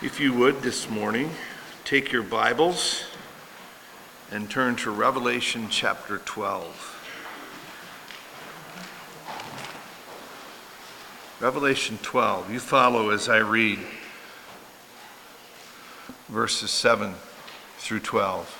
If you would this morning, take your Bibles and turn to Revelation chapter 12. Revelation 12. You follow as I read verses 7 through 12.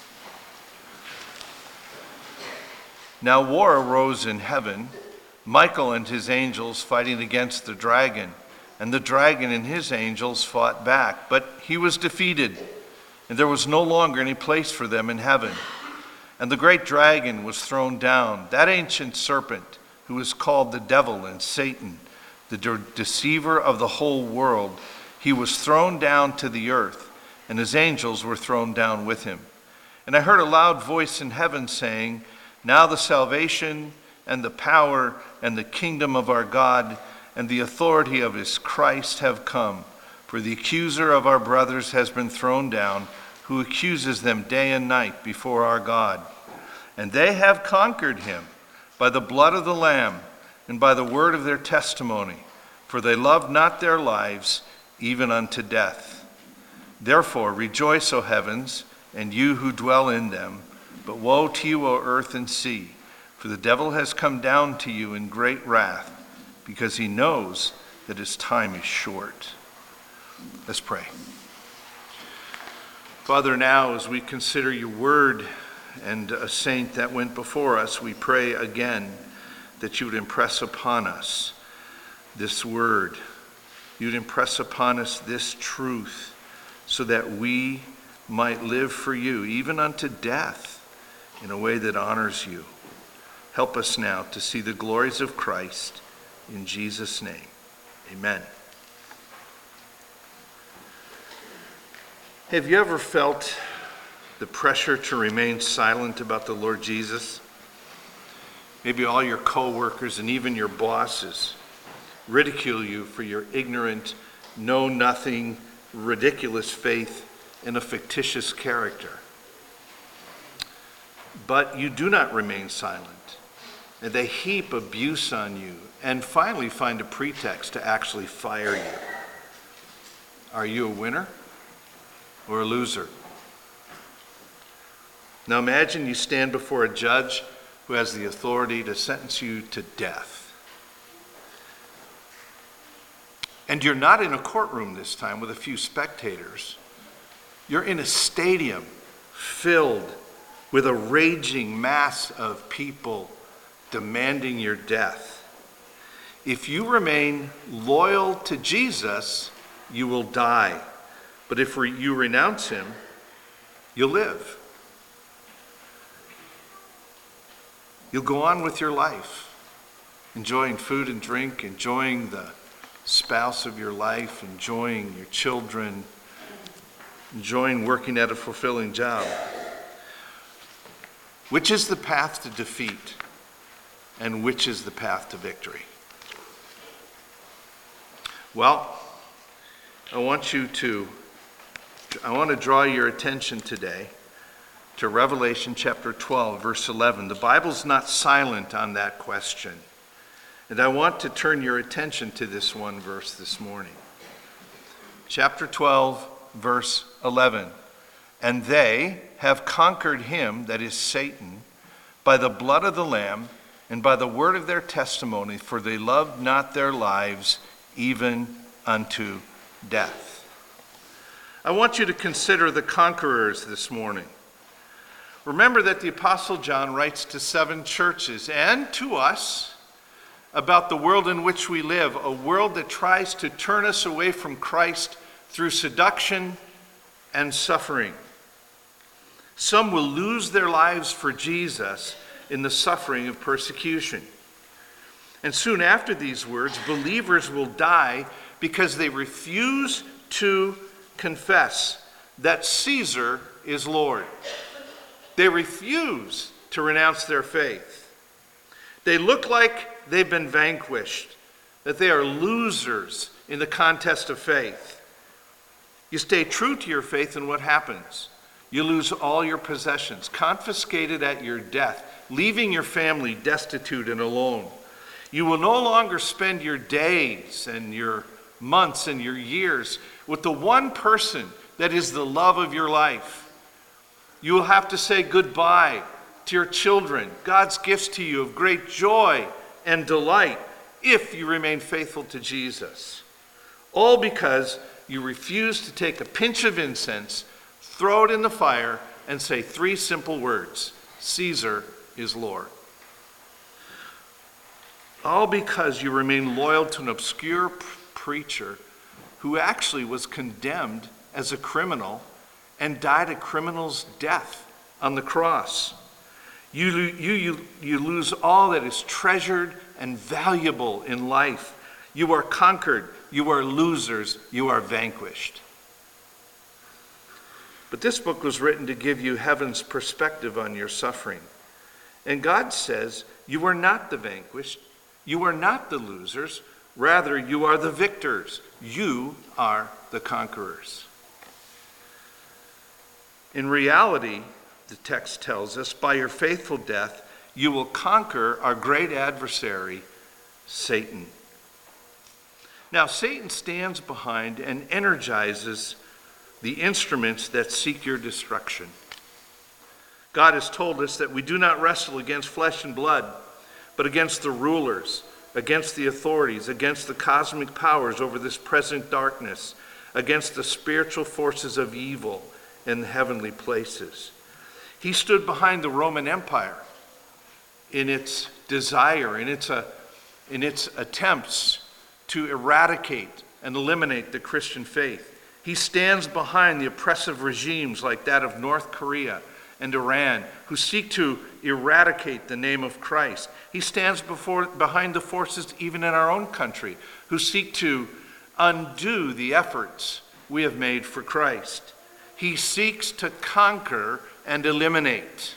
Now war arose in heaven, Michael and his angels fighting against the dragon. And the dragon and his angels fought back, but he was defeated, and there was no longer any place for them in heaven. And the great dragon was thrown down, that ancient serpent who is called the devil and Satan, the deceiver of the whole world. He was thrown down to the earth, and his angels were thrown down with him. And I heard a loud voice in heaven saying, "Now the salvation and the power and the kingdom of our God and the authority of his Christ have come. For the accuser of our brothers has been thrown down, who accuses them day and night before our God. And they have conquered him by the blood of the Lamb and by the word of their testimony, for they loved not their lives even unto death. Therefore rejoice, O heavens, and you who dwell in them. But woe to you, O earth and sea, for the devil has come down to you in great wrath, because he knows that his time is short." Let's pray. Father, now as we consider your word and a saint that went before us, we pray again that you would impress upon us this word. You'd impress upon us this truth so that we might live for you, even unto death, in a way that honors you. Help us now to see the glories of Christ. In Jesus' name, amen. Have you ever felt the pressure to remain silent about the Lord Jesus? Maybe all your co-workers and even your bosses ridicule you for your ignorant, know-nothing, ridiculous faith in a fictitious character. But you do not remain silent, and they heap abuse on you and finally find a pretext to actually fire you. Are you a winner or a loser? Now imagine you stand before a judge who has the authority to sentence you to death. And you're not in a courtroom this time with a few spectators. You're in a stadium filled with a raging mass of people demanding your death. If you remain loyal to Jesus, you will die. But if you renounce him, you'll live. You'll go on with your life, enjoying food and drink, enjoying the spouse of your life, enjoying your children, enjoying working at a fulfilling job. Which is the path to defeat, and which is the path to victory? Well, I want to draw your attention today to Revelation chapter 12, verse 11. The Bible's not silent on that question. And I want to turn your attention to this one verse this morning. Chapter 12, verse 11. And they have conquered him, that is Satan, by the blood of the Lamb and by the word of their testimony, for they loved not their lives even unto death. I want you to consider the conquerors this morning. Remember that the Apostle John writes to 7 churches and to us about the world in which we live, a world that tries to turn us away from Christ through seduction and suffering. Some will lose their lives for Jesus in the suffering of persecution. And soon after these words, believers will die because they refuse to confess that Caesar is Lord. They refuse to renounce their faith. They look like they've been vanquished, that they are losers in the contest of faith. You stay true to your faith, and what happens? You lose all your possessions, confiscated at your death, leaving your family destitute and alone. You will no longer spend your days and your months and your years with the one person that is the love of your life. You will have to say goodbye to your children, God's gifts to you of great joy and delight, if you remain faithful to Jesus. All because you refuse to take a pinch of incense, throw it in the fire, and say 3 simple words: Caesar is Lord. All because you remain loyal to an obscure preacher who actually was condemned as a criminal and died a criminal's death on the cross. You lose all that is treasured and valuable in life. You are conquered. You are losers. You are vanquished. But this book was written to give you heaven's perspective on your suffering. And God says you are not the vanquished. You are not the losers. Rather, you are the victors. You are the conquerors. In reality, the text tells us, by your faithful death, you will conquer our great adversary, Satan. Now, Satan stands behind and energizes the instruments that seek your destruction. God has told us that we do not wrestle against flesh and blood, but against the rulers, against the authorities, against the cosmic powers over this present darkness, against the spiritual forces of evil in the heavenly places. He stood behind the Roman Empire in its desire, in its attempts to eradicate and eliminate the Christian faith. He stands behind the oppressive regimes like that of North Korea and Iran, who seek to eradicate the name of Christ. He stands behind the forces even in our own country, who seek to undo the efforts we have made for Christ. He seeks to conquer and eliminate.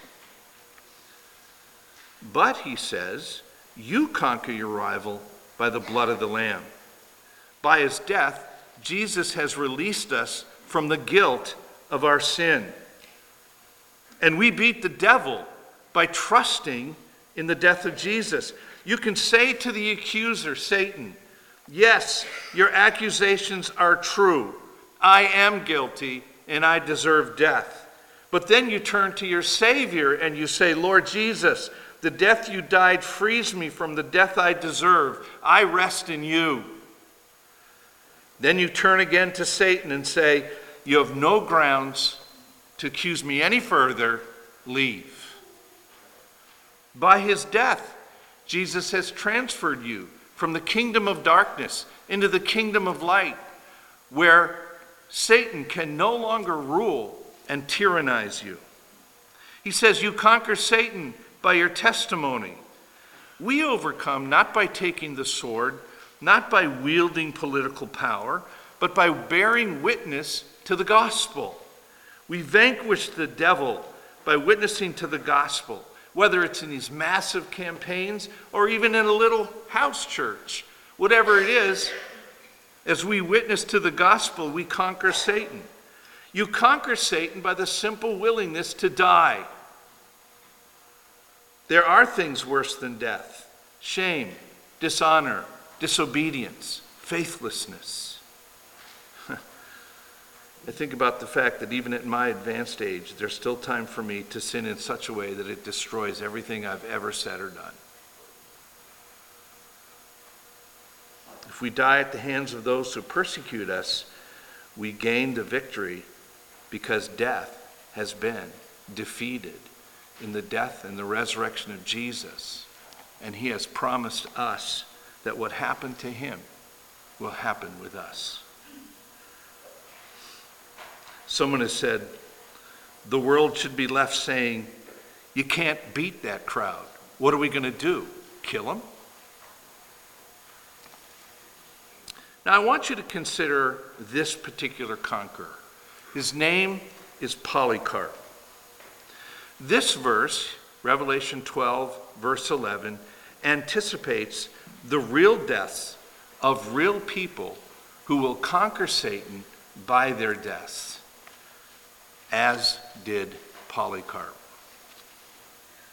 But, he says, you conquer your rival by the blood of the Lamb. By his death, Jesus has released us from the guilt of our sin. And we beat the devil by trusting in the death of Jesus. You can say to the accuser, Satan, yes, your accusations are true. I am guilty and I deserve death. But then you turn to your Savior and you say, Lord Jesus, the death you died frees me from the death I deserve. I rest in you. Then you turn again to Satan and say, you have no grounds to accuse me any further. Leave. By his death, Jesus has transferred you from the kingdom of darkness into the kingdom of light, where Satan can no longer rule and tyrannize you. He says you conquer Satan by your testimony. We overcome not by taking the sword, not by wielding political power, but by bearing witness to the gospel. We vanquish the devil by witnessing to the gospel, whether it's in these massive campaigns or even in a little house church. Whatever it is, as we witness to the gospel, we conquer Satan. You conquer Satan by the simple willingness to die. There are things worse than death: shame, dishonor, disobedience, faithlessness. I think about the fact that even at my advanced age, there's still time for me to sin in such a way that it destroys everything I've ever said or done. If we die at the hands of those who persecute us, we gain the victory because death has been defeated in the death and the resurrection of Jesus. And he has promised us that what happened to him will happen with us. Someone has said, the world should be left saying, you can't beat that crowd. What are we going to do? Kill them? Now I want you to consider this particular conqueror. His name is Polycarp. This verse, Revelation 12, verse 11, anticipates the real deaths of real people who will conquer Satan by their deaths, as did Polycarp.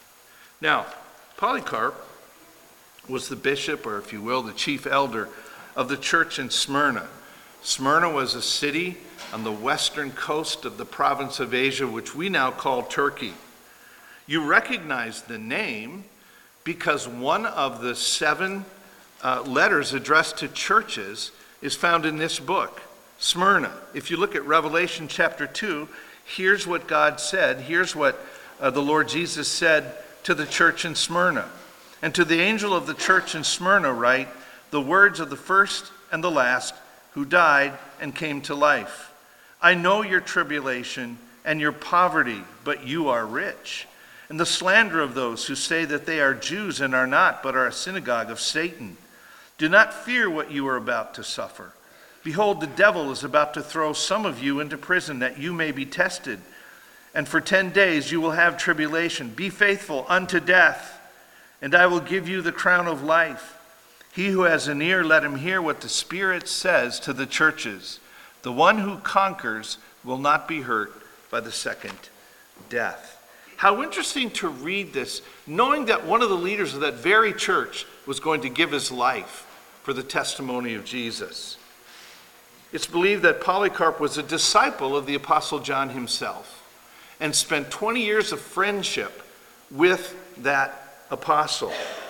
Now, Polycarp was the bishop, or if you will, the chief elder of the church in Smyrna. Smyrna was a city on the western coast of the province of Asia, which we now call Turkey. You recognize the name because one of the 7 letters addressed to churches is found in this book, Smyrna. If you look at Revelation chapter 2, here's what God said. Here's what the Lord Jesus said to the church in Smyrna. And to the angel of the church in Smyrna write the words of the first and the last who died and came to life. I know your tribulation and your poverty, but you are rich. And the slander of those who say that they are Jews and are not, but are a synagogue of Satan. Do not fear what you are about to suffer. Behold, the devil is about to throw some of you into prison that you may be tested. And for 10 days you will have tribulation. Be faithful unto death, and I will give you the crown of life. He who has an ear, let him hear what the Spirit says to the churches. The one who conquers will not be hurt by the second death. How interesting to read this, knowing that one of the leaders of that very church was going to give his life for the testimony of Jesus. It's believed that Polycarp was a disciple of the Apostle John himself and spent 20 years of friendship with that apostle.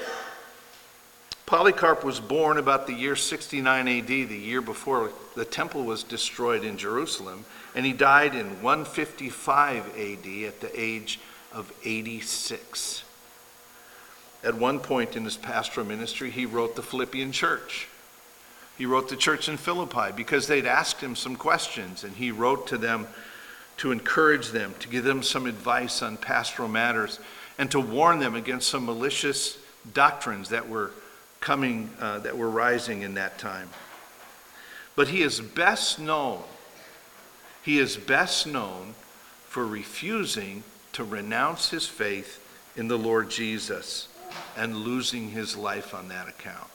Polycarp was born about the year 69 AD, the year before the temple was destroyed in Jerusalem, and he died in 155 AD at the age of 86. At one point in his pastoral ministry, he wrote the Philippian church. He wrote the church in Philippi because they'd asked him some questions, and he wrote to them to encourage them, to give them some advice on pastoral matters, and to warn them against some malicious doctrines that were rising in that time. But he is best known for refusing to renounce his faith in the Lord Jesus and losing his life on that account.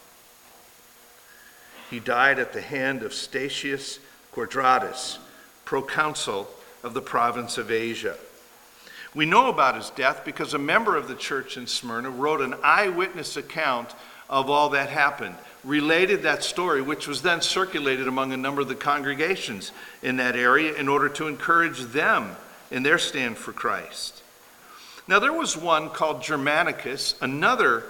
He died at the hand of Statius Quadratus, proconsul of the province of Asia. We know about his death because a member of the church in Smyrna wrote an eyewitness account of all that happened, related that story, which was then circulated among a number of the congregations in that area in order to encourage them in their stand for Christ. Now there was one called Germanicus, another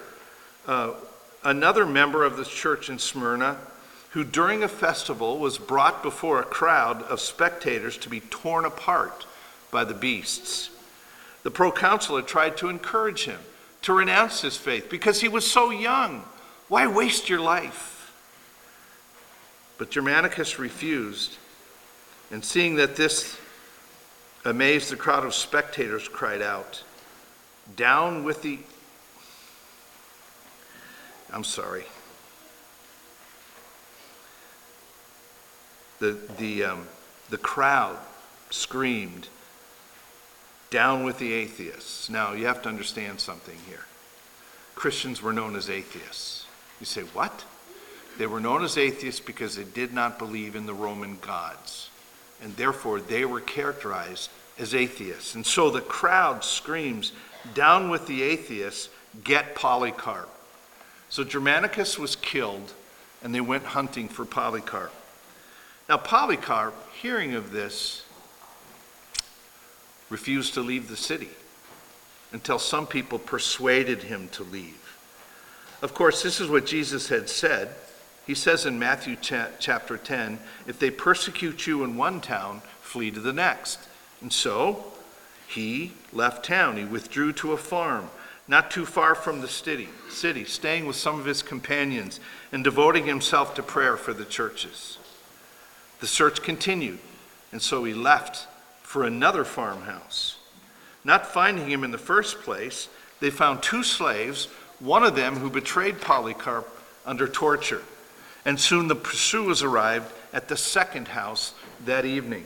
member of the church in Smyrna, who during a festival was brought before a crowd of spectators to be torn apart by the beasts. The proconsul had tried to encourage him to renounce his faith because he was so young. Why waste your life? But Germanicus refused, and seeing that this amazed the crowd of spectators, cried out, "Down with the..." The crowd screamed, "Down with the atheists." Now, you have to understand something here. Christians were known as atheists. You say, what? They were known as atheists because they did not believe in the Roman gods, and therefore they were characterized as atheists. And so the crowd screams, "Down with the atheists, get Polycarp." So Germanicus was killed, and they went hunting for Polycarp. Now Polycarp, hearing of this, refused to leave the city until some people persuaded him to leave. Of course, this is what Jesus had said. He says in Matthew chapter 10, "If they persecute you in one town, flee to the next." And so he left town. He withdrew to a farm not too far from the city, staying with some of his companions and devoting himself to prayer for the churches. The search continued, and so he left for another farmhouse. Not finding him in the first place, they found 2 slaves, one of them who betrayed Polycarp, under torture. And soon the pursuers arrived at the second house that evening.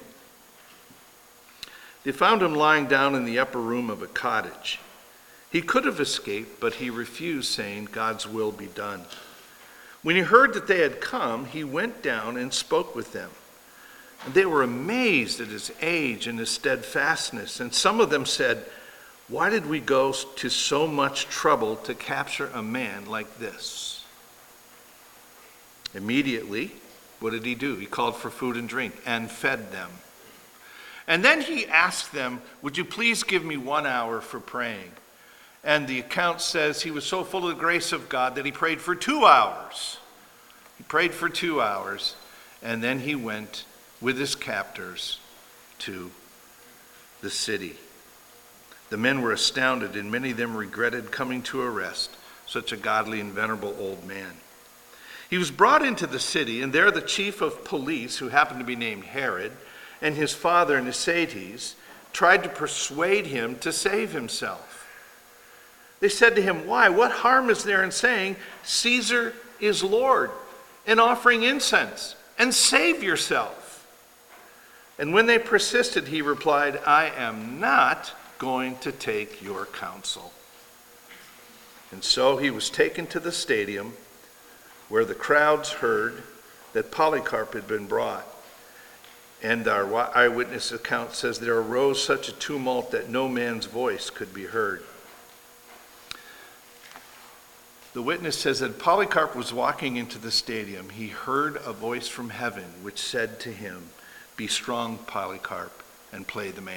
They found him lying down in the upper room of a cottage. He could have escaped, but he refused, saying, "God's will be done." When he heard that they had come, he went down and spoke with them. And they were amazed at his age and his steadfastness. And some of them said, "Why did we go to so much trouble to capture a man like this?" Immediately, what did he do? He called for food and drink and fed them. And then he asked them, would you please give me 1 hour for praying? And the account says he was so full of the grace of God that he prayed for 2 hours. He prayed for 2 hours, and then he went with his captors to the city. The men were astounded, and many of them regretted coming to arrest such a godly and venerable old man. He was brought into the city, and there the chief of police, who happened to be named Herod, and his father Nicetes, tried to persuade him to save himself. They said to him, why? What harm is there in saying, Caesar is Lord, and offering incense, and save yourself? And when they persisted, he replied, I am not going to take your counsel. And so he was taken to the stadium, where the crowds heard that Polycarp had been brought. And our eyewitness account says there arose such a tumult that no man's voice could be heard. The witness says that Polycarp was walking into the stadium. He heard a voice from heaven which said to him, be strong, Polycarp, and play the man.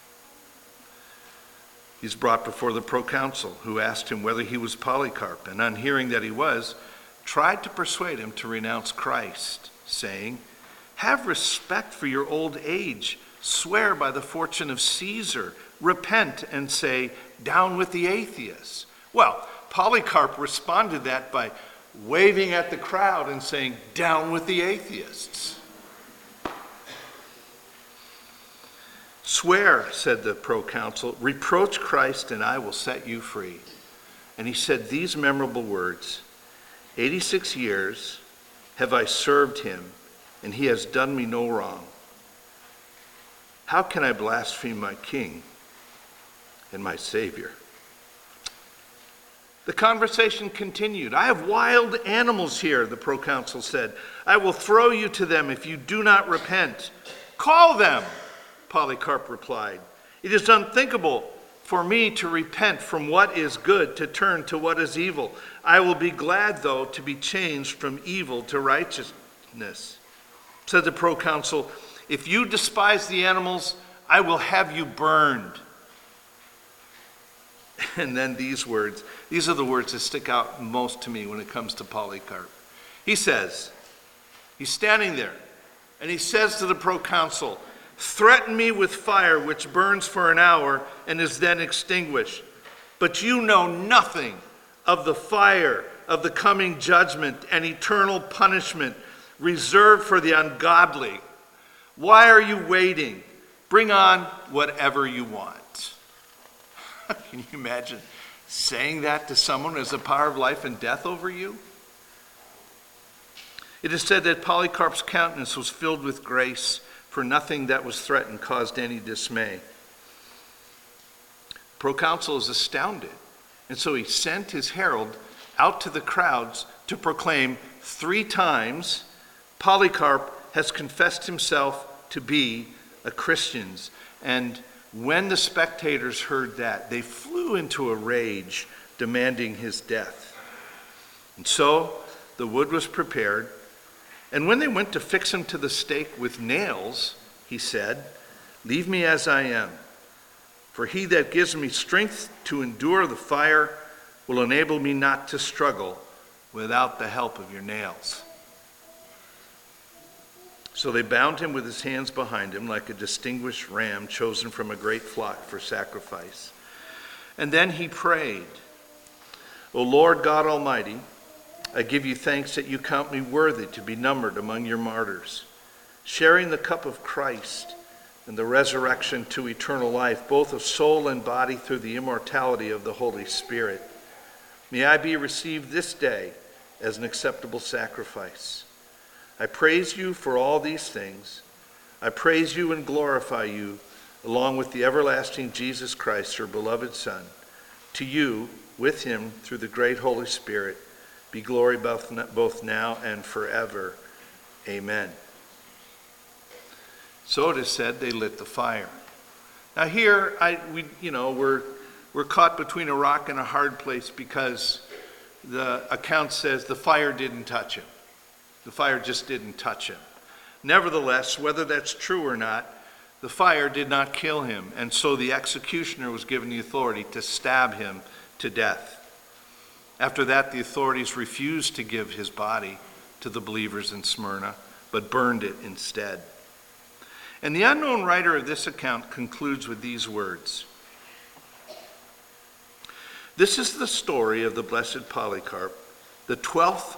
He's brought before the proconsul, who asked him whether he was Polycarp, and on hearing that he was, tried to persuade him to renounce Christ, saying, have respect for your old age. Swear by the fortune of Caesar. Repent and say, down with the atheists. Well, Polycarp responded that by waving at the crowd and saying, down with the atheists. Swear, said the proconsul, reproach Christ and I will set you free. And he said these memorable words, 86 years have I served him, and he has done me no wrong. How can I blaspheme my king and my Savior? The conversation continued. I have wild animals here, the proconsul said. I will throw you to them if you do not repent. Call them, Polycarp replied. It is unthinkable for me to repent from what is good to turn to what is evil. I will be glad, though, to be changed from evil to righteousness. Said the proconsul, if you despise the animals, I will have you burned. And then these words, these are the words that stick out most to me when it comes to Polycarp. He says, he's standing there, and he says to the proconsul, threaten me with fire which burns for an hour and is then extinguished. But you know nothing of the fire of the coming judgment and eternal punishment reserved for the ungodly. Why are you waiting? Bring on whatever you want. Can you imagine saying that to someone who has the power of life and death over you? It is said that Polycarp's countenance was filled with grace, for nothing that was threatened caused any dismay. Proconsul is astounded, and so he sent his herald out to the crowds to proclaim 3 times, Polycarp has confessed himself to be a Christian. And when the spectators heard that, they flew into a rage, demanding his death. And so the wood was prepared, and when they went to fix him to the stake with nails, he said, leave me as I am, for he that gives me strength to endure the fire will enable me not to struggle without the help of your nails. So they bound him with his hands behind him like a distinguished ram chosen from a great flock for sacrifice. And then he prayed, O Lord God Almighty, I give you thanks that you count me worthy to be numbered among your martyrs, sharing the cup of Christ and the resurrection to eternal life, both of soul and body through the immortality of the Holy Spirit. May I be received this day as an acceptable sacrifice. I praise you for all these things. I praise you and glorify you, along with the everlasting Jesus Christ, your beloved Son. To you, with him, through the great Holy Spirit, be glory both now and forever. Amen. So it is said they lit the fire. Now here, we're caught between a rock and a hard place because the account says the fire didn't touch him. The fire just didn't touch him. Nevertheless, whether that's true or not, the fire did not kill him, and so the executioner was given the authority to stab him to death. After that, the authorities refused to give his body to the believers in Smyrna, but burned it instead. And the unknown writer of this account concludes with these words. This is the story of the blessed Polycarp, the 12th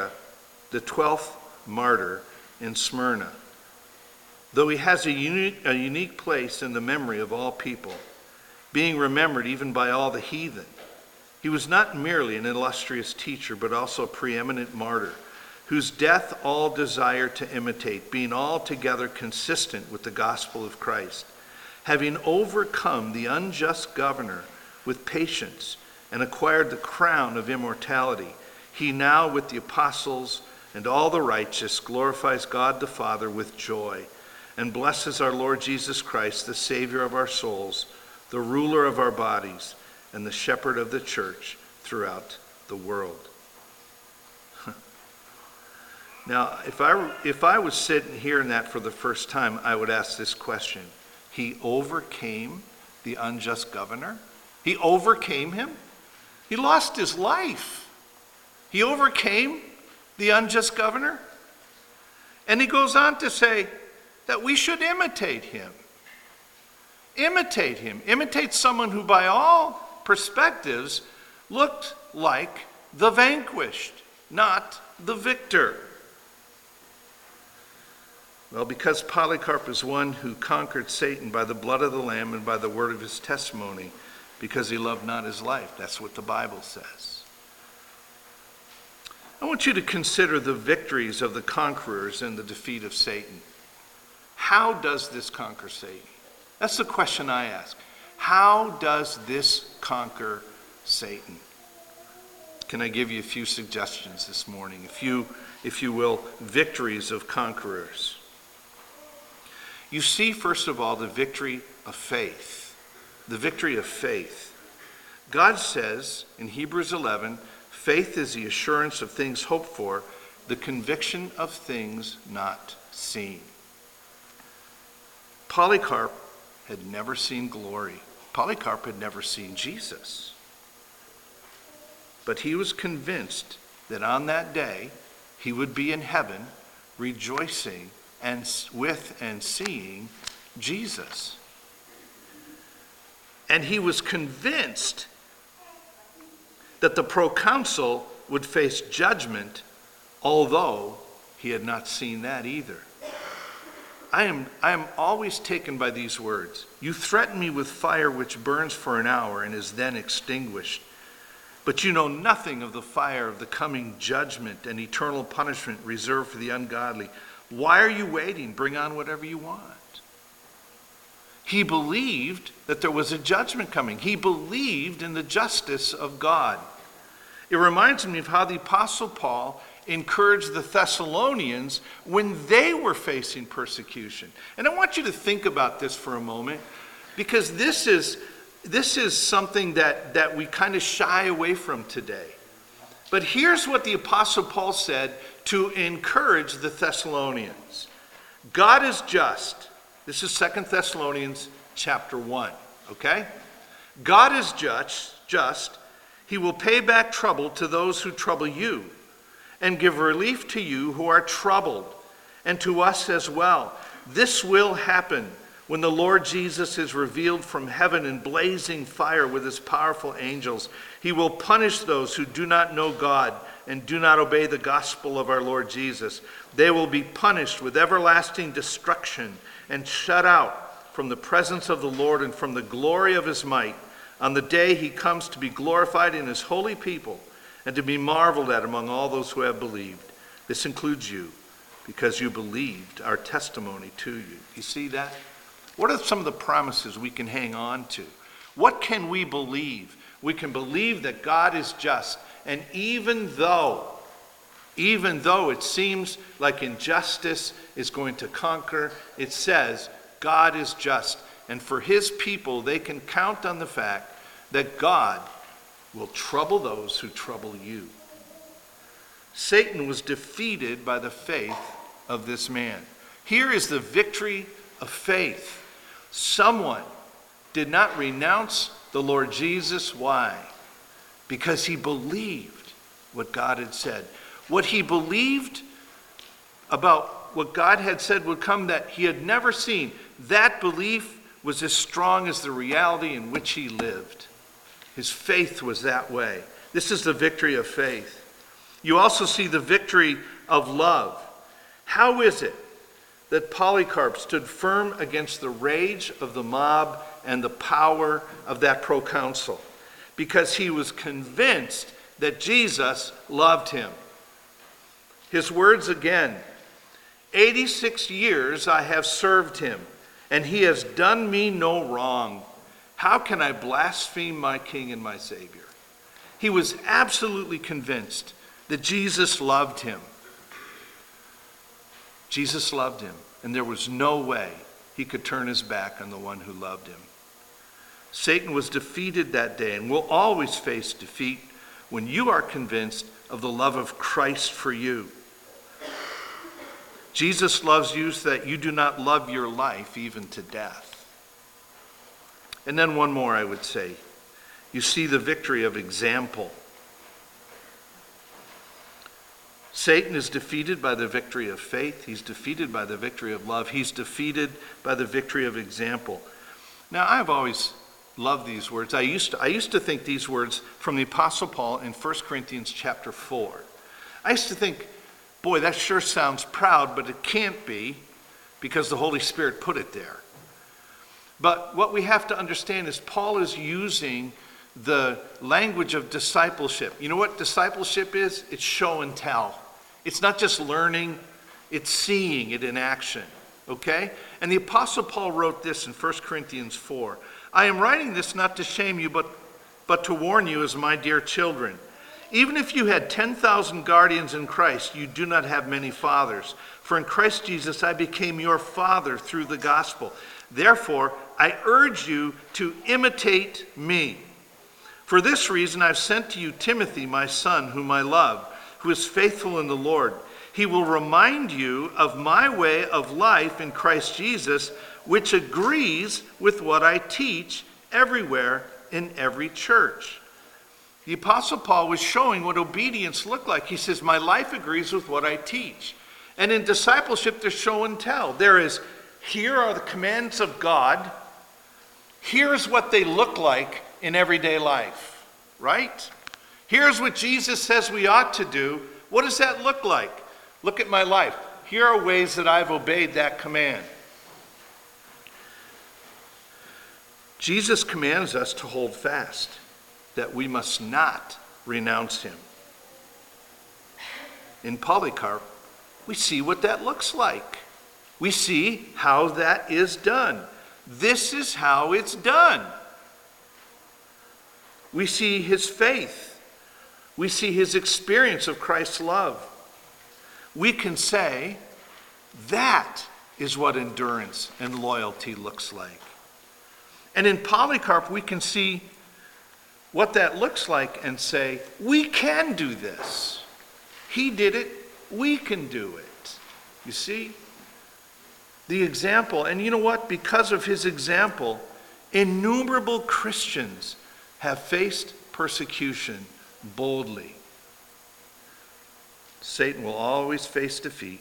martyr in Smyrna. Though he has a unique place in the memory of all people, being remembered even by all the heathen, he was not merely an illustrious teacher, but also a preeminent martyr, whose death all desire to imitate, being altogether consistent with the gospel of Christ. Having overcome the unjust governor with patience and acquired the crown of immortality, he now, with the apostles and all the righteous, glorifies God the Father with joy, and blesses our Lord Jesus Christ, the Savior of our souls, the ruler of our bodies, and the shepherd of the church throughout the world. Now, if I was sitting hearing that for the first time, I would ask this question. He overcame the unjust governor? He overcame him? He lost his life. He overcame the unjust governor? And he goes on to say that we should imitate him. Imitate him. Imitate someone who, by all perspectives, looked like the vanquished, not the victor. Well, because Polycarp is one who conquered Satan by the blood of the Lamb and by the word of his testimony, because he loved not his life. That's what the Bible says. I want you to consider the victories of the conquerors and the defeat of Satan. How does this conquer Satan? That's the question I ask. How does this conquer Satan? Can I give you a few suggestions this morning? If you will, victories of conquerors. You see, first of all, the victory of faith. The victory of faith. God says in Hebrews 11, faith is the assurance of things hoped for, the conviction of things not seen. Polycarp had never seen glory. Polycarp had never seen Jesus. But he was convinced that on that day he would be in heaven rejoicing with and seeing Jesus. And he was convinced that the proconsul would face judgment, although he had not seen that either. I am always taken by these words. You threaten me with fire which burns for an hour and is then extinguished. But you know nothing of the fire of the coming judgment and eternal punishment reserved for the ungodly. Why are you waiting? Bring on whatever you want. He believed that there was a judgment coming. He believed in the justice of God. It reminds me of how the Apostle Paul encouraged the Thessalonians when they were facing persecution. And I want you to think about this for a moment, because this is something that we kind of shy away from today. But here's what the Apostle Paul said to encourage the Thessalonians. God is just. This is 2 Thessalonians chapter 1, okay? God is just. He will pay back trouble to those who trouble you, and give relief to you who are troubled, and to us as well. This will happen when the Lord Jesus is revealed from heaven in blazing fire with his powerful angels. He will punish those who do not know God and do not obey the gospel of our Lord Jesus. They will be punished with everlasting destruction and shut out from the presence of the Lord and from the glory of his might on the day he comes to be glorified in his holy people and to be marveled at among all those who have believed. This includes you, because you believed our testimony to you. You see that? What are some of the promises we can hang on to? What can we believe? We can believe that God is just, and even though it seems like injustice is going to conquer, it says God is just. And for his people, they can count on the fact that God will trouble those who trouble you. Satan was defeated by the faith of this man. Here is the victory of faith. Someone did not renounce the Lord Jesus. Why? Because he believed what God had said. What he believed about what God had said would come that he had never seen, that belief was as strong as the reality in which he lived. His faith was that way. This is the victory of faith. You also see the victory of love. How is it that Polycarp stood firm against the rage of the mob and the power of that proconsul? Because he was convinced that Jesus loved him. His words again, 86 years I have served him, and he has done me no wrong. How can I blaspheme my King and my Savior? He was absolutely convinced that Jesus loved him. Jesus loved him, and there was no way he could turn his back on the one who loved him. Satan was defeated that day and will always face defeat when you are convinced of the love of Christ for you. Jesus loves you so that you do not love your life even to death. And then one more, I would say. You see the victory of example. Satan is defeated by the victory of faith. He's defeated by the victory of love. He's defeated by the victory of example. Now, I've always loved these words. I used to think these words from the Apostle Paul in 1 Corinthians chapter 4. I used to think, boy, that sure sounds proud, but it can't be because the Holy Spirit put it there. But what we have to understand is Paul is using the language of discipleship. You know what discipleship is? It's show and tell. It's not just learning, it's seeing it in action, okay? And the Apostle Paul wrote this in 1 Corinthians 4. I am writing this not to shame you, but to warn you as my dear children. Even if you had 10,000 guardians in Christ, you do not have many fathers. For in Christ Jesus I became your father through the gospel. Therefore, I urge you to imitate me. For this reason I've sent to you Timothy, my son, whom I love, who is faithful in the Lord. He will remind you of my way of life in Christ Jesus, which agrees with what I teach everywhere in every church. The Apostle Paul was showing what obedience looked like. He says, my life agrees with what I teach. And in discipleship, there's show and tell. There is, here are the commands of God. Here's what they look like in everyday life, right? Here's what Jesus says we ought to do. What does that look like? Look at my life. Here are ways that I've obeyed that command. Jesus commands us to hold fast, that we must not renounce him. In Polycarp, we see what that looks like. We see how that is done. This is how it's done. We see his faith. We see his experience of Christ's love. We can say that is what endurance and loyalty looks like. And in Polycarp, we can see what that looks like and say, we can do this. He did it, we can do it. You see? The example, and you know what? Because of his example, innumerable Christians have faced persecution boldly. Satan will always face defeat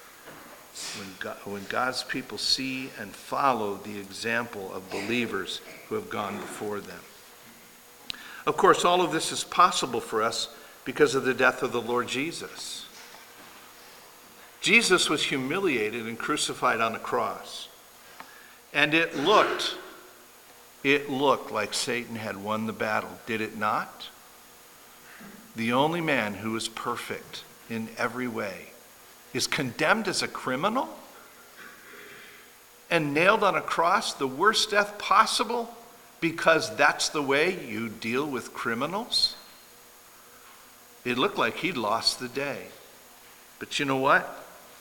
when God's people see and follow the example of believers who have gone before them. Of course, all of this is possible for us because of the death of the Lord Jesus. Jesus was humiliated and crucified on a cross. And it looked like Satan had won the battle, did it not? The only man who is perfect in every way is condemned as a criminal and nailed on a cross, the worst death possible, because that's the way you deal with criminals. It looked like he'd lost the day. But you know what?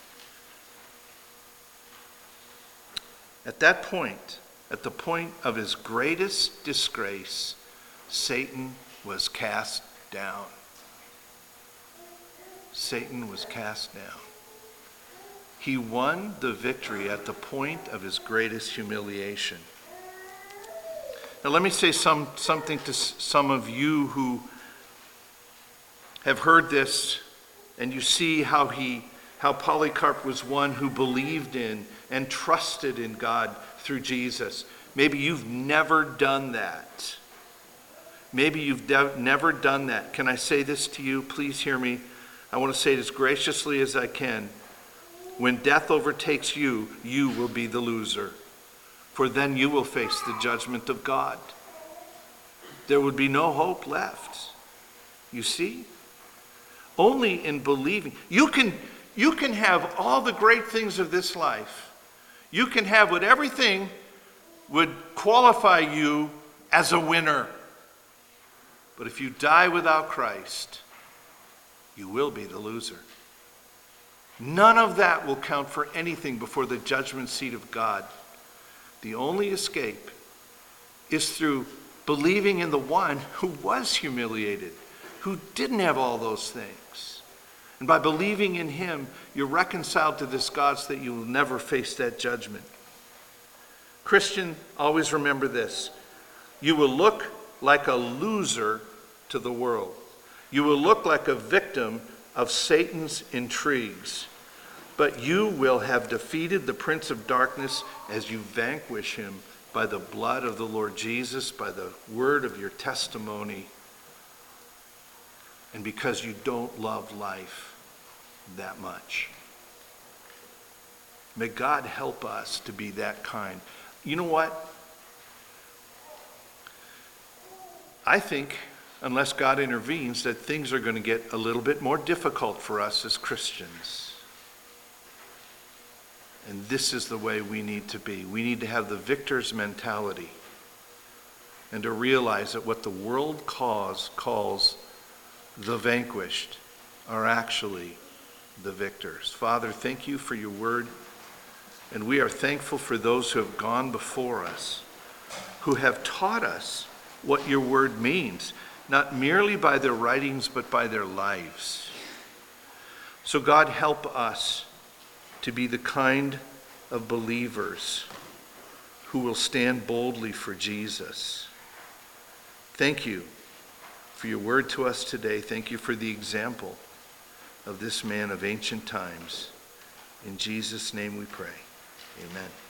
At that point, at the point of his greatest disgrace, Satan was cast down. Satan was cast down. He won the victory at the point of his greatest humiliation. Now let me say something to some of you who have heard this, and you see how Polycarp was one who believed in and trusted in God through Jesus. Maybe you've never done that. Maybe you've never done that. Can I say this to you? Please hear me. I want to say it as graciously as I can. When death overtakes you, you will be the loser. For then you will face the judgment of God. There would be no hope left. You see? Only in believing. You can have all the great things of this life. You can have what everything would qualify you as a winner. But if you die without Christ, you will be the loser. None of that will count for anything before the judgment seat of God. The only escape is through believing in the one who was humiliated, who didn't have all those things. And by believing in him, you're reconciled to this God so that you will never face that judgment. Christian, always remember this. You will look like a loser to the world. You will look like a victim of Satan's intrigues. But you will have defeated the prince of darkness as you vanquish him by the blood of the Lord Jesus, by the word of your testimony, and because you don't love life that much. May God help us to be that kind. You know what? I think, unless God intervenes, that things are going to get a little bit more difficult for us as Christians. And this is the way we need to be. We need to have the victor's mentality and to realize that what the world calls the vanquished are actually the victors. Father, thank you for your word. And we are thankful for those who have gone before us, who have taught us what your word means, not merely by their writings, but by their lives. So God, help us to be the kind of believers who will stand boldly for Jesus. Thank you for your word to us today. Thank you for the example of this man of ancient times. In Jesus' name we pray. Amen.